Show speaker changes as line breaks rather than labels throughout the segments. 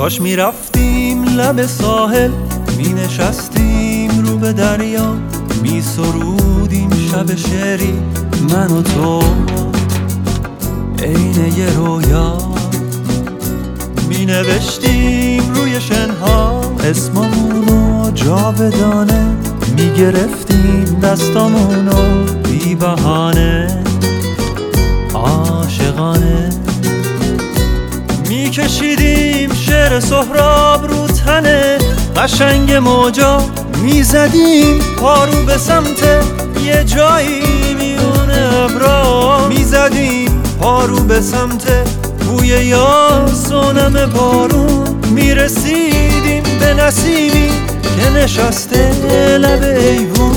کاش میرفتیم لب ساحل، می نشستیم رو به دریا، می سرودیم شب شعری من و تو عین یه رویا، می نوشتیم روی شنها اسممونو جاودانه، می گرفتیم دستامونو بی بهانه عاشقانه، می کشیدیم شعر سهراب رو تنه قشنگ موجا، می زدیم پارو به سمت یه جایی میونه ابرا، می زدیم پارو به سمت بوی یاس و نم بارون، می رسیدیم به نسیمی که نشسته لب ایوون.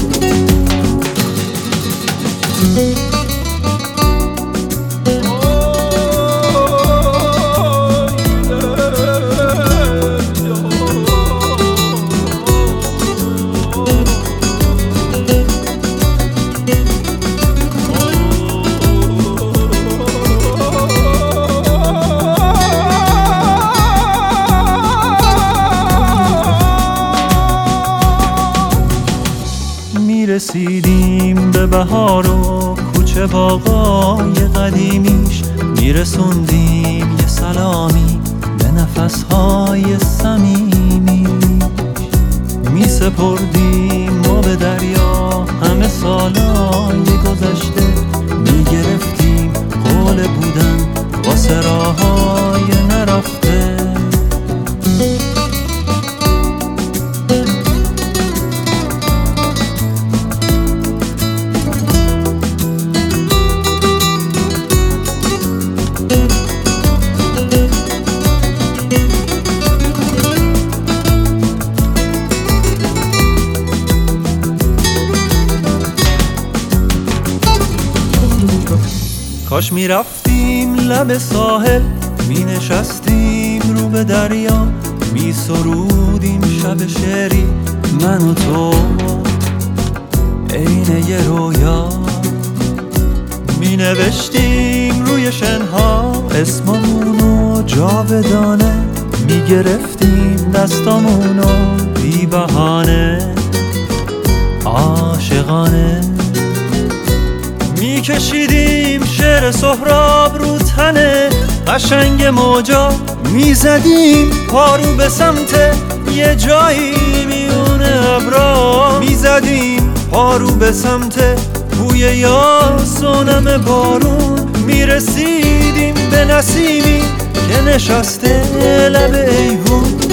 رسیدیم به بهار و کوچه باغای قدیمیش، میرسوندیم یه سلامی به نفسهای صمیمیش، میسپردیم ما به دریا همه سالای گذشته، میگرفتیم قول بودن واسه راههای نرفته. کاش میرفتیم لب ساحل، می نشستیم رو به دریا، می سرودیم شب شعری من و تو عین یه رویا، می نوشتیم روی شنها اسممونو جاودانه، می گرفتیم دستامونو بی بهانه عاشقانه، می کشیدیم شعر سهراب رو تنه قشنگ موجا، می زدیم پارو به سمت یه جایی میونه ابرا، می زدیم پارو به سمت بوی یاس و نم بارون، می رسیدیم به نسیمی که نشسته لب ایوون.